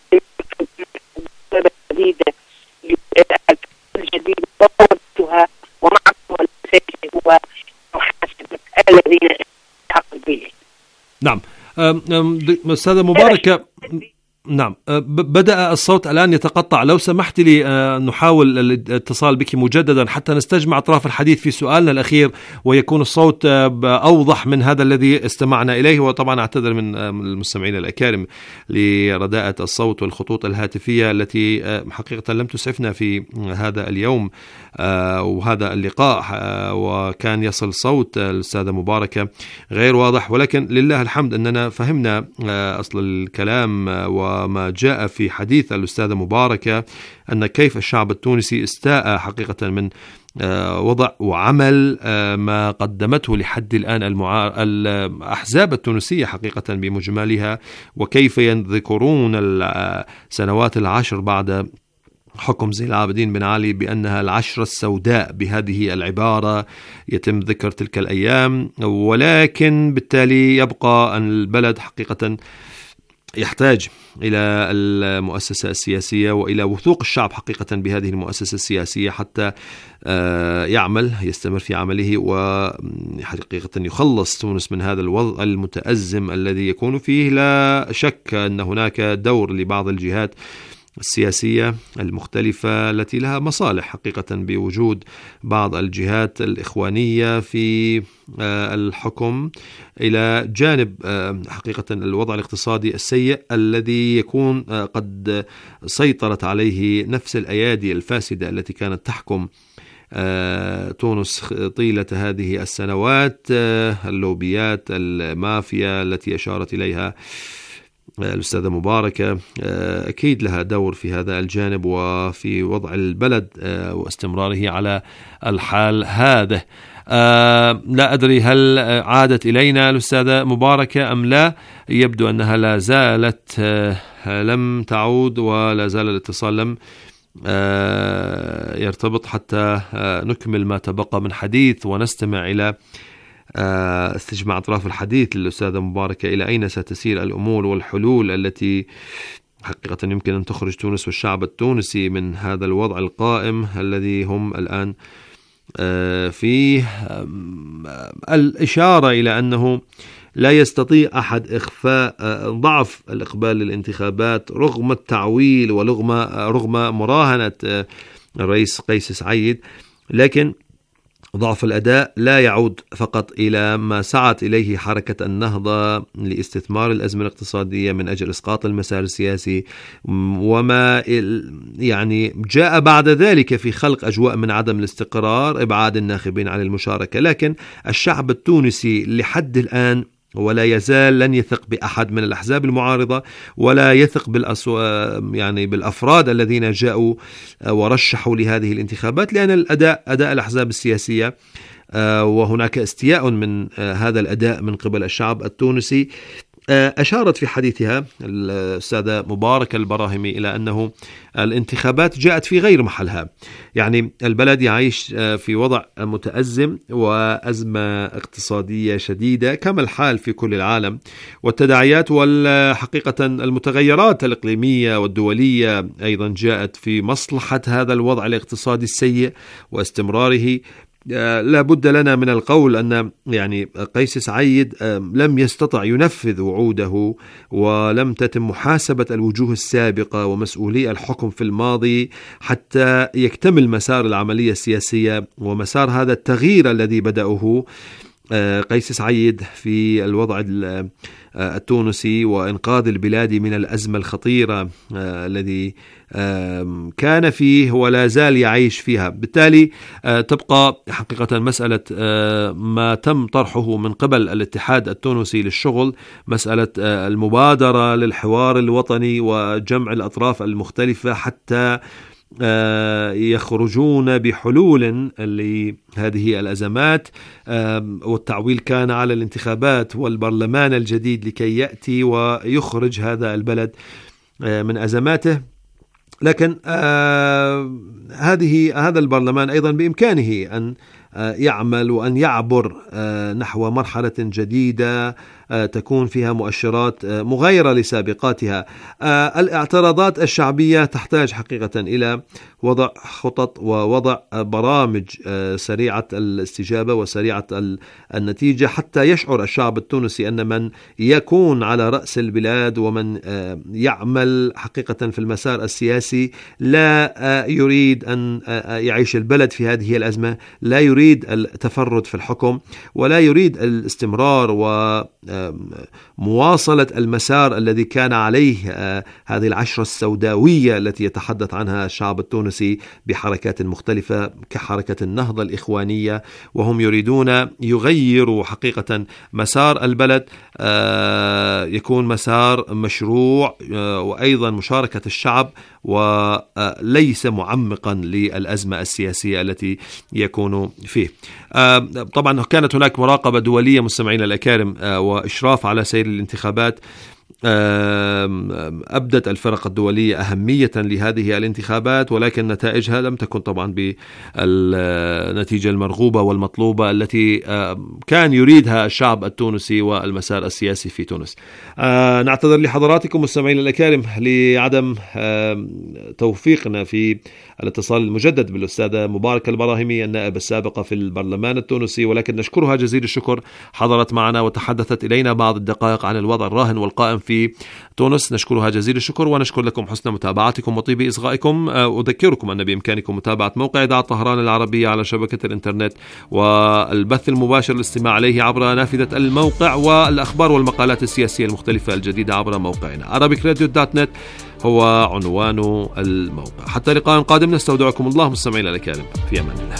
جديدة الجديد ضربتها ومعها الأساسي هو محاسبة الذين حقوا به. نعم أستاذة مباركة، نعم بدأ الصوت الآن يتقطع، لو سمحت لي نحاول الاتصال بك مجددا حتى نستجمع أطراف الحديث في سؤالنا الأخير ويكون الصوت أوضح من هذا الذي استمعنا إليه. وطبعا أعتذر من المستمعين الأكارم لرداءة الصوت والخطوط الهاتفية التي حقيقة لم تسعفنا في هذا اليوم وهذا اللقاء، وكان يصل صوت الأستاذة مباركة غير واضح، ولكن لله الحمد أننا فهمنا أصل الكلام وما جاء في حديث الأستاذة مباركة أن كيف الشعب التونسي استاء حقيقة من وضع وعمل ما قدمته لحد الآن الأحزاب التونسية حقيقة بمجملها، وكيف يذكرون السنوات العشر بعد حكم زين العابدين بن علي بأنها العشرة السوداء، بهذه العبارة يتم ذكر تلك الأيام. ولكن بالتالي يبقى أن البلد حقيقة يحتاج إلى المؤسسة السياسية وإلى وثوق الشعب حقيقة بهذه المؤسسة السياسية حتى يستمر في عمله وحقيقة يخلص تونس من هذا الوضع المتأزم الذي يكون فيه. لا شك أن هناك دور لبعض الجهات السياسية المختلفة التي لها مصالح حقيقة بوجود بعض الجهات الإخوانية في الحكم، إلى جانب حقيقة الوضع الاقتصادي السيء الذي يكون قد سيطرت عليه نفس الأيادي الفاسدة التي كانت تحكم تونس طيلة هذه السنوات، اللوبيات المافيا التي أشارت إليها الأستاذة مباركة. أكيد لها دور في هذا الجانب وفي وضع البلد واستمراره على الحال هذا. لا أدري هل عادت إلينا الأستاذة مباركة أم لا؟ يبدو أنها لا زالت لم تعود ولا زال الاتصال لم يرتبط حتى نكمل ما تبقى من حديث ونستمع إلى استجمع أطراف الحديث للأستاذة مباركة إلى أين ستسير الأمور والحلول التي حقيقة يمكن أن تخرج تونس والشعب التونسي من هذا الوضع القائم الذي هم الآن فيه. الإشارة إلى أنه لا يستطيع أحد إخفاء ضعف الإقبال للانتخابات رغم التعويل ورغم مراهنة الرئيس قيس سعيد، لكن ضعف الأداء لا يعود فقط إلى ما سعت إليه حركة النهضة لاستثمار الأزمة الاقتصادية من أجل إسقاط المسار السياسي، وما جاء بعد ذلك في خلق أجواء من عدم الاستقرار، إبعاد الناخبين عن المشاركة. لكن الشعب التونسي لحد الآن ولا يزال لن يثق بأحد من الأحزاب المعارضة، ولا يثق بالأفراد الذين جاءوا ورشحوا لهذه الانتخابات، لأن أداء الأحزاب السياسية وهناك استياء من هذا الأداء من قبل الشعب التونسي. أشارت في حديثها الأستاذة مباركة البراهيمي إلى أنه الانتخابات جاءت في غير محلها، البلد يعيش في وضع متأزم وأزمة اقتصادية شديدة كما الحال في كل العالم، والتداعيات والحقيقة المتغيرات الإقليمية والدولية أيضا جاءت في مصلحة هذا الوضع الاقتصادي السيء واستمراره. لا بد لنا من القول أن قيس سعيد لم يستطع ينفذ وعوده، ولم تتم محاسبة الوجوه السابقة ومسؤولي الحكم في الماضي حتى يكتمل مسار العملية السياسية ومسار هذا التغيير الذي بدأه قيس سعيد في الوضع التونسي وإنقاذ البلاد من الأزمة الخطيرة الذي كان فيه ولا زال يعيش فيها. بالتالي تبقى حقيقة مسألة ما تم طرحه من قبل الاتحاد التونسي للشغل، مسألة المبادرة للحوار الوطني وجمع الأطراف المختلفة حتى يخرجون بحلول لهذه الأزمات. والتعويل كان على الانتخابات والبرلمان الجديد لكي يأتي ويخرج هذا البلد من أزماته. لكن هذا البرلمان أيضا بإمكانه أن يعمل وأن يعبر نحو مرحلة جديدة تكون فيها مؤشرات مغايرة لسابقاتها. الاعتراضات الشعبية تحتاج حقيقة إلى وضع خطط ووضع برامج سريعة الاستجابة وسريعة النتيجة حتى يشعر الشعب التونسي أن من يكون على رأس البلاد ومن يعمل حقيقة في المسار السياسي لا يريد أن يعيش البلد في هذه الأزمة، لا يريد يريد التفرد في الحكم ولا يريد الاستمرار ومواصلة المسار الذي كان عليه هذه العشرة السوداوية التي يتحدث عنها الشعب التونسي بحركات مختلفة كحركة النهضة الإخوانية، وهم يريدون يغيروا حقيقة مسار البلد، يكون مسار مشروع وأيضا مشاركة الشعب وليس معمقا للأزمة السياسية التي يكون فيه. طبعا كانت هناك مراقبة دولية مستمعين الأكارم وإشراف على سير الانتخابات. أبدت الفرق الدولية أهمية لهذه الانتخابات، ولكن نتائجها لم تكن طبعا بالنتيجة المرغوبة والمطلوبة التي كان يريدها الشعب التونسي والمسار السياسي في تونس. نعتذر لحضراتكم مستمعين الأكارم لعدم توفيقنا في الاتصال المجدد بالأستاذة مباركة البراهيمي النائب السابقة في البرلمان التونسي، ولكن نشكرها جزيل الشكر، حضرت معنا وتحدثت إلينا بعض الدقائق عن الوضع الراهن والقائم في تونس. نشكرها جزيل الشكر ونشكر لكم حسن متابعتكم وطيب إصغائكم. أذكركم أن بإمكانكم متابعة موقع إذاعة طهران العربية على شبكة الإنترنت والبث المباشر الاستماع عليه عبر نافذة الموقع، والأخبار والمقالات السياسية المختلفة الجديدة عبر موقعنا arabicradio.net هو عنوان الموقع. حتى لقاء قادم نستودعكم الله مستمعين الأكارم، في أمان الله.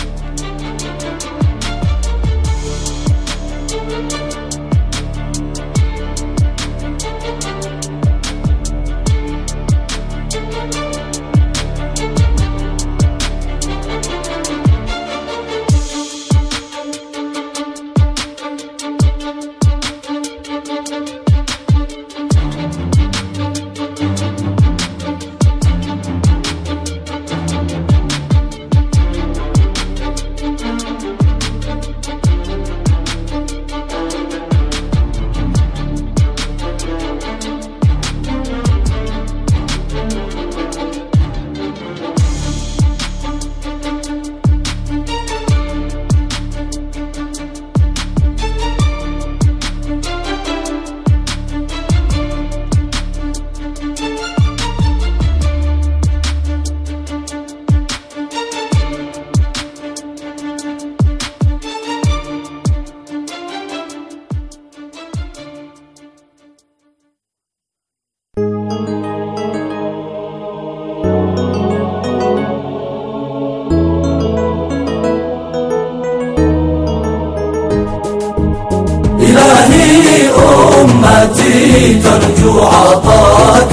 ترجو عطاك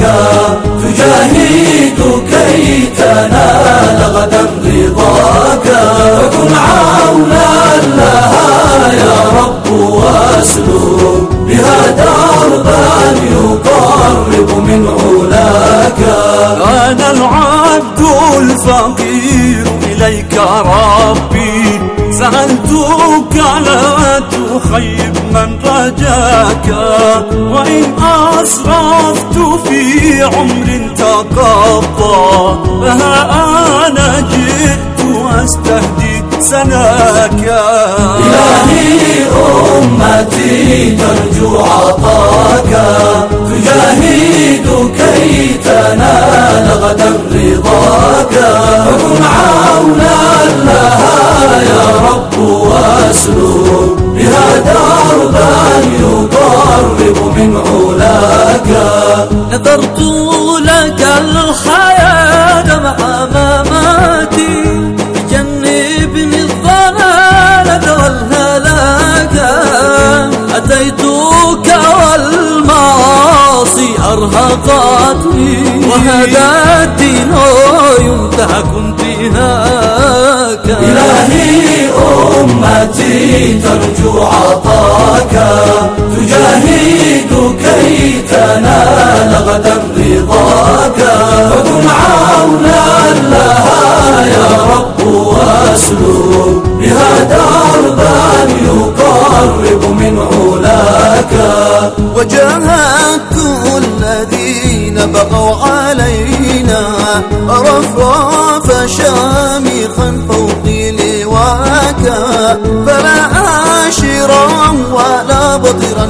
تجاهد كي تنال غدا رضاك، فكن عونا لها يا رب واسلك بها دربا يقرب من علاك. أنا العبد الفقير إليك ربي، سألتك لا تخيب من رجاك، وإن أسرفت في عمر تقضى فها أنا جئت أستهدي سناك. إلهي أمتي ترجو عطاك تجاهد كي تنال غدا رضاك، فكن عونا لها يا رب واسلك بها دربا يقرب من علاك. نذرت لك الحياة مع مماتي، جنبني الضلالة والهلاك، أتيتك والمعاصي أرهقتني، وهذا الدين ينتهك انتهاك. إلهي أمتي ترجو عطاك تجاهد كي تنال غدا رضاك، فكن عونا لها يا رب واسلك بها دربا يقرب من علاك. وجاهدت الذين بغوا علينا رفرف شامخا فوقي لواك، فلا عاشرا ولا بطرا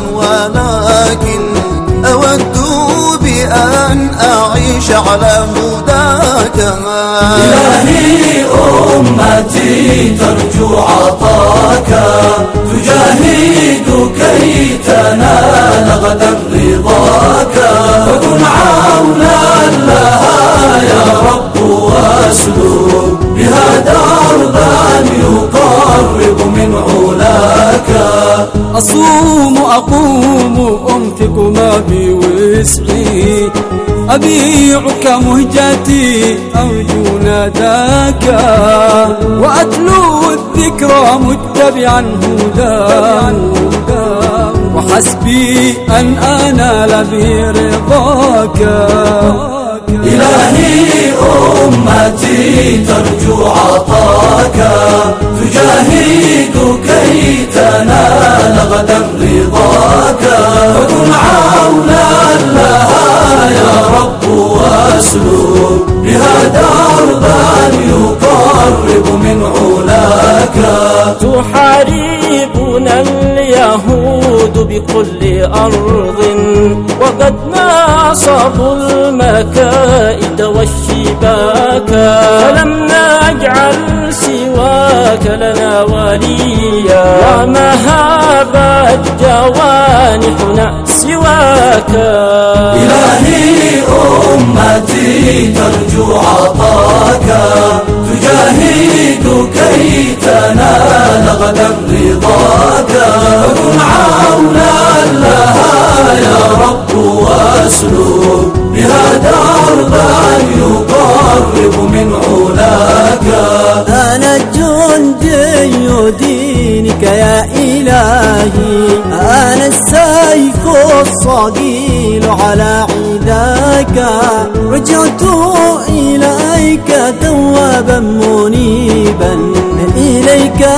ولكن أود بأن أعيش على هداك. رضاك. إلهي أمتي ترجو عطاك، تجاهد كي تنال غدا رضاك، فكن عونا لها يا رب واسلك بها دربا يقرب من علاك. أصوم أقوم أنفق ما بوسعي، أبيعك مهجتي أرجو ناداك، وأتلو الذكرى متبعا هداك، وحسبي أن أنال برضاك. إلهي أمتي ترجو عطاك، تجاهد كي تنال غدا رضاك، فكن عونا لها يا رب واسلك بها دربا يقرب من علاك. تحاربنا اليهود بكل أرض، وقد ناصبوا المكائد والشباك، فلم نجعل سواك لنا وليا، ومهاب جوانحنا سواك. إلهي أمتي ترجو عطاك، تجاهد كي تنال غدا رضاك، فكن عونا لها يا رب واسلك بها دربا يقرب من علاك. أنا جندي دينك يا إلهي، أنا السيف الصقيل على عداك، رجعت إليك توابا منيبا، إليك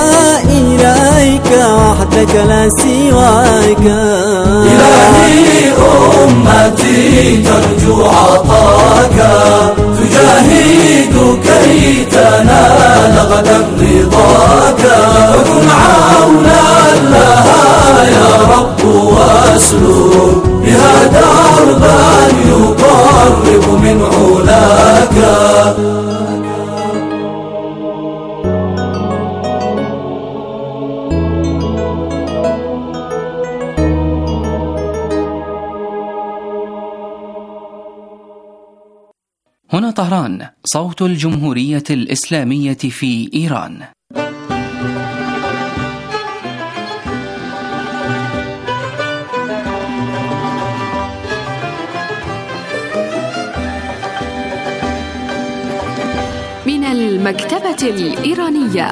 وحدك لا سواك. إلهي أمتي ترجو عطاك، تجاهد كي تنال غدا رضاك، فكن عونا لها يا رب واسلك بها دربا يقرب من علاك. هنا طهران، صوت الجمهورية الإسلامية في إيران. من المكتبة الإيرانية.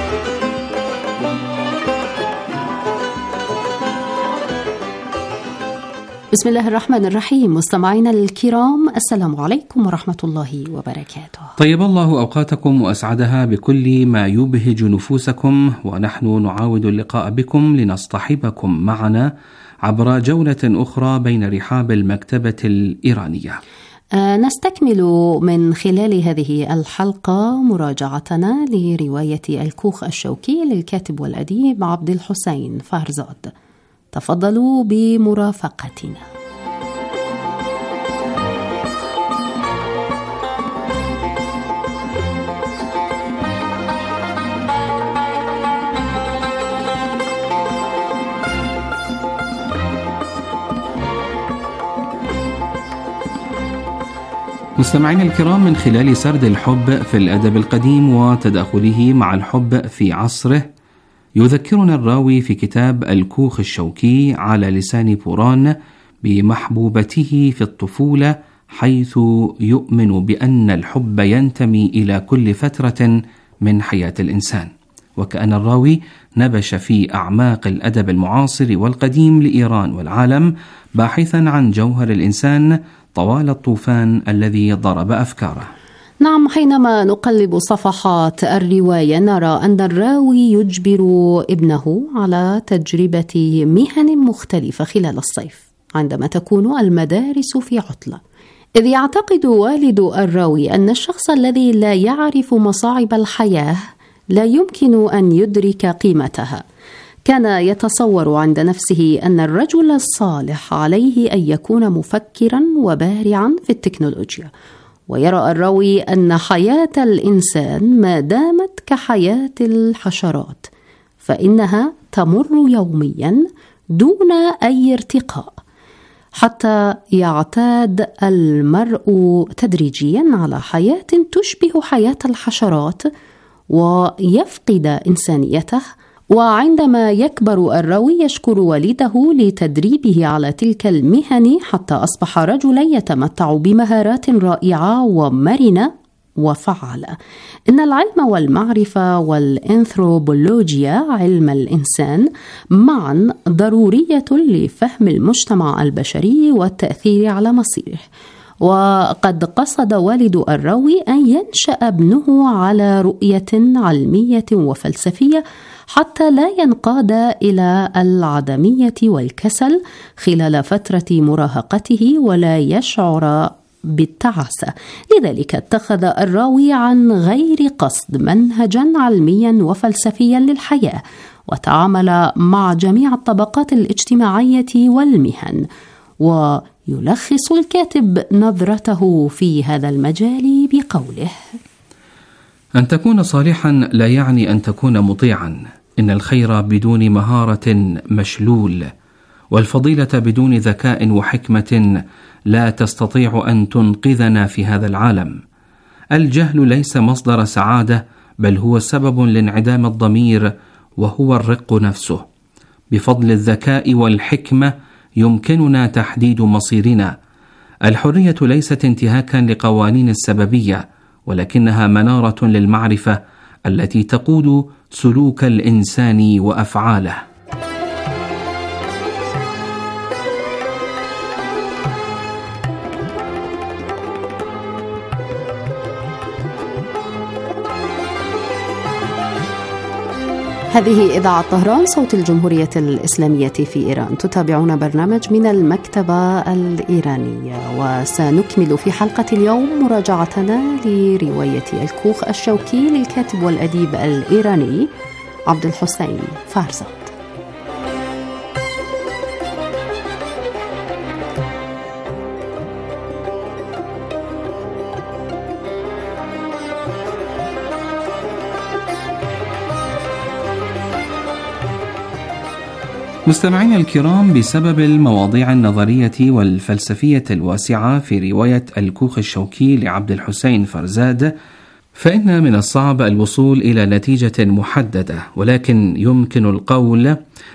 بسم الله الرحمن الرحيم. مستمعينا الكرام، السلام عليكم ورحمة الله وبركاته. طيب الله أوقاتكم وأسعدها بكل ما يبهج نفوسكم، ونحن نعاود اللقاء بكم لنصطحبكم معنا عبر جولة أخرى بين رحاب المكتبة الإيرانية. نستكمل من خلال هذه الحلقة مراجعتنا لرواية الكوخ الشوكي للكاتب والأديب عبد الحسين فهرزاد. تفضلوا بمرافقتنا. مستمعينا الكرام، من خلال سرد الحب في الأدب القديم وتداخله مع الحب في عصره، يذكرنا الراوي في كتاب الكوخ الشوكي على لسان بوران بمحبوبته في الطفولة، حيث يؤمن بأن الحب ينتمي إلى كل فترة من حياة الإنسان، وكأن الراوي نبش في أعماق الأدب المعاصر والقديم لإيران والعالم، باحثا عن جوهر الإنسان طوال الطوفان الذي ضرب أفكاره. نعم، حينما نقلب صفحات الرواية نرى أن الراوي يجبر ابنه على تجربة مهن مختلفة خلال الصيف عندما تكون المدارس في عطلة، إذ يعتقد والد الراوي أن الشخص الذي لا يعرف مصاعب الحياة لا يمكن أن يدرك قيمتها. كان يتصور عند نفسه أن الرجل الصالح عليه أن يكون مفكرا وبارعا في التكنولوجيا، ويرى الراوي أن حياة الإنسان ما دامت كحياة الحشرات فإنها تمر يوميا دون أي ارتقاء، حتى يعتاد المرء تدريجيا على حياة تشبه حياة الحشرات ويفقد إنسانيته. وعندما يكبر الراوي يشكر والده لتدريبه على تلك المهن حتى أصبح رجلا يتمتع بمهارات رائعة ومرنة وفعالة. إن العلم والمعرفة والأنثروبولوجيا علم الإنسان معا ضرورية لفهم المجتمع البشري والتأثير على مصيره. وقد قصد والد الراوي أن ينشأ ابنه على رؤية علمية وفلسفية حتى لا ينقاد إلى العدمية والكسل خلال فترة مراهقته ولا يشعر بالتعاسة. لذلك اتخذ الراوي عن غير قصد منهجا علميا وفلسفيا للحياة، وتعامل مع جميع الطبقات الاجتماعية والمهن. ويلخص الكاتب نظرته في هذا المجال بقوله: أن تكون صالحا لا يعني أن تكون مطيعا، إن الخير بدون مهارة مشلول، والفضيلة بدون ذكاء وحكمة لا تستطيع أن تنقذنا في هذا العالم. الجهل ليس مصدر سعادة، بل هو سبب لانعدام الضمير، وهو الرق نفسه. بفضل الذكاء والحكمة يمكننا تحديد مصيرنا. الحرية ليست انتهاكا لقوانين السببية، ولكنها منارة للمعرفة التي تقود سلوك الإنسان وأفعاله. هذه إذاعة طهران صوت الجمهورية الإسلامية في إيران. تتابعون برنامج من المكتبة الإيرانية، وسنكمل في حلقة اليوم مراجعتنا لرواية الكوخ الشوكي للكاتب والأديب الإيراني عبد الحسين فارزاد. مستمعينا الكرام، بسبب المواضيع النظرية والفلسفية الواسعة في رواية الكوخ الشوكي لعبد الحسين فارزاد، فإن من الصعب الوصول إلى نتيجة محددة، ولكن يمكن القول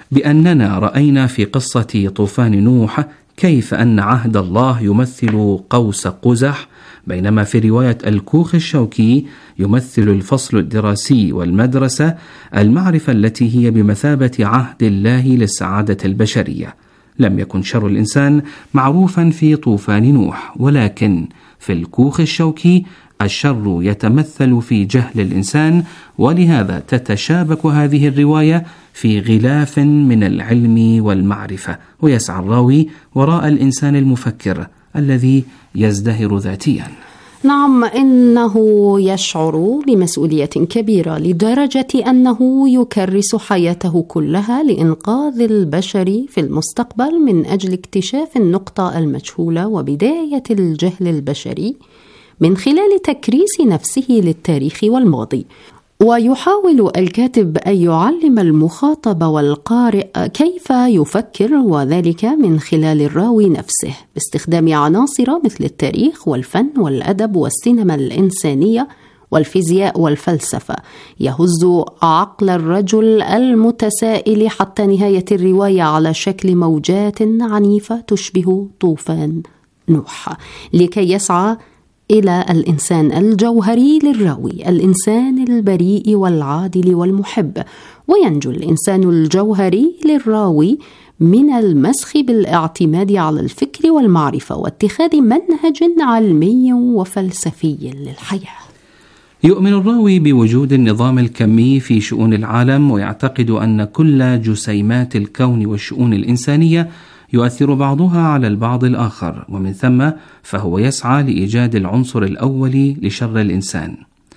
بأننا رأينا في قصة طوفان نوح كيف أن عهد الله يمثل قوس قزح، بينما في رواية الكوخ الشوكي يمثل الفصل الدراسي والمدرسة المعرفة التي هي بمثابة عهد الله للسعادة البشرية. لم يكن شر الإنسان معروفا في طوفان نوح، ولكن في الكوخ الشوكي الشر يتمثل في جهل الإنسان، ولهذا تتشابك هذه الرواية في غلاف من العلم والمعرفة، ويسعى الراوي وراء الإنسان المفكر الذي يزدهر ذاتيا. نعم، إنه يشعر بمسؤولية كبيرة لدرجة أنه يكرس حياته كلها لإنقاذ البشر في المستقبل من أجل اكتشاف النقطة المجهولة وبداية الجهل البشري من خلال تكريس نفسه للتاريخ والماضي. ويحاول الكاتب أن يعلم المخاطب والقارئ كيف يفكر، وذلك من خلال الراوي نفسه باستخدام عناصر مثل التاريخ والفن والأدب والسينما الإنسانية والفيزياء والفلسفة، يهز عقل الرجل المتسائل حتى نهاية الرواية على شكل موجات عنيفة تشبه طوفان نوح، لكي يسعى إلى الإنسان الجوهري للراوي، الإنسان البريء والعادل والمحب. وينجو الإنسان الجوهري للراوي من المسخ بالاعتماد على الفكر والمعرفة واتخاذ منهج علمي وفلسفي للحياة. يؤمن الراوي بوجود النظام الكمي في شؤون العالم، ويعتقد أن كل جسيمات الكون والشؤون الإنسانية يؤثر بعضها على البعض الآخر، ومن ثم فهو يسعى لإيجاد العنصر الأول لشر الإنسان.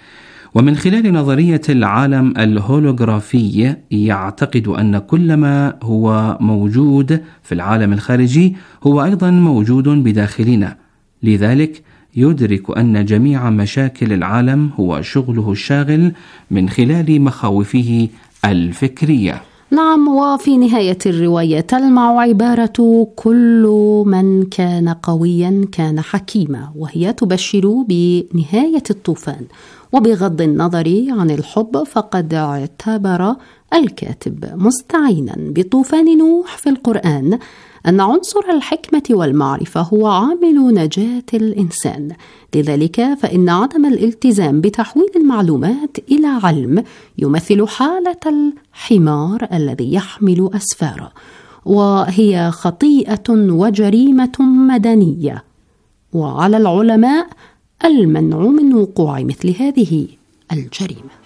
ومن خلال نظرية العالم الهولوغرافي يعتقد أن كل ما هو موجود في العالم الخارجي هو أيضا موجود بداخلنا، لذلك يدرك أن جميع مشاكل العالم هو شغله الشاغل من خلال مخاوفه الفكرية. نعم، وفي نهاية الرواية تلمع عبارة كل من كان قويا كان حكيما، وهي تبشر بنهاية الطوفان. وبغض النظر عن الحب فقد اعتبر الكاتب مستعينا بطوفان نوح في القرآن أن عنصر الحكمة والمعرفة هو عامل نجاة الإنسان. لذلك فإن عدم الالتزام بتحويل المعلومات إلى علم يمثل حالة الحمار الذي يحمل أسفارا، وهي خطيئة وجريمة مدنية، وعلى العلماء المنع من وقوع مثل هذه الجريمة.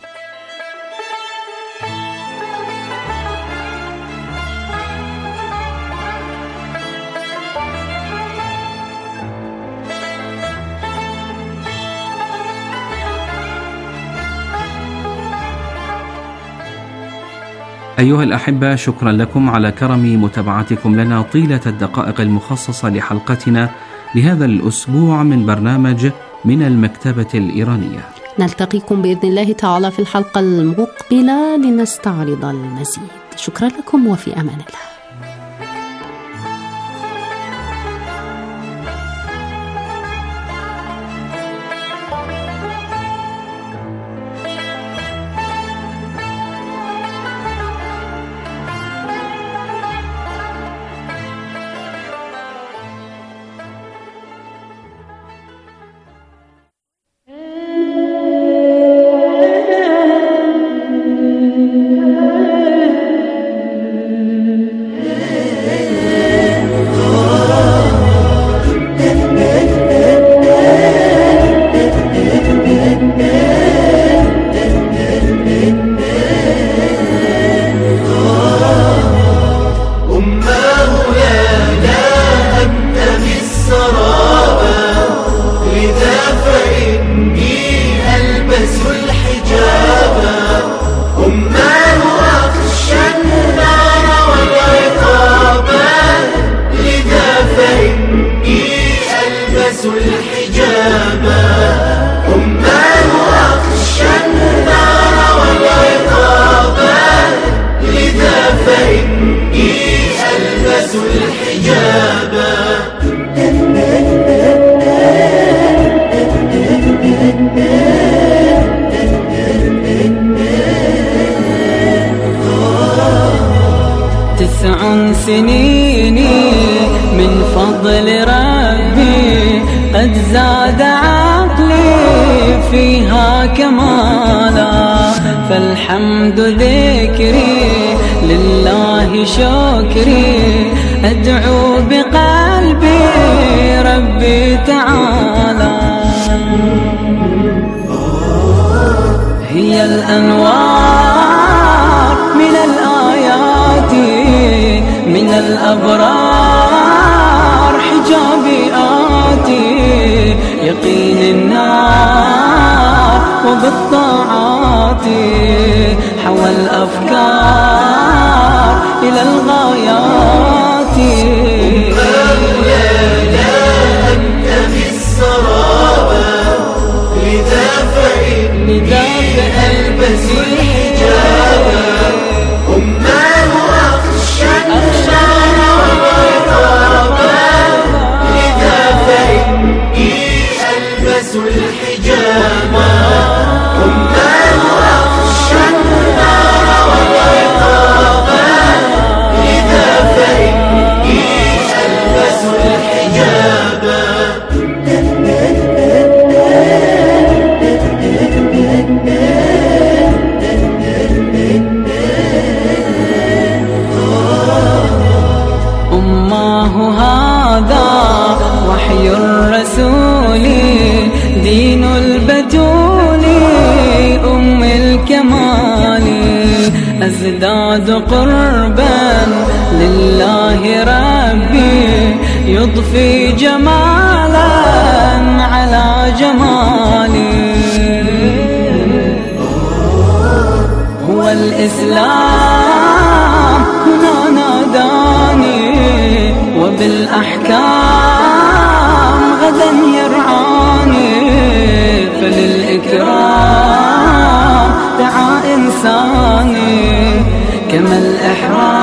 أيها الأحبة، شكرا لكم على كرم متابعتكم لنا طيلة الدقائق المخصصة لحلقتنا لهذا الأسبوع من برنامج من المكتبة الإيرانية. نلتقيكم بإذن الله تعالى في الحلقة المقبلة لنستعرض المزيد. شكرا لكم وفي أمان الله. سنيني من فضل ربي قد زاد عقلي فيها كمالا، فالحمد ذكري لله شكري أدعو بقلبي ربي تعالى. هي الأنوار من الآيات من الأبرار حجابي آتي يقين النار وبالطاعات حوى الأفكار إلى الغايات. مولانا أنت في السرابة لذا فألبس الحجابة أماه أخشى النار والعقابة لذا فإني ألبس الحجابة أماه أخشى النار والعقابة لذا فإني ألبس الحجابة. وحي الرسول دين البتول أم الكمال أزداد قربا لله ربي يضفي جمالا على جمالي. هو الإسلام هنا ناداني وبالأحكام غدا يرعاني دم الإحرار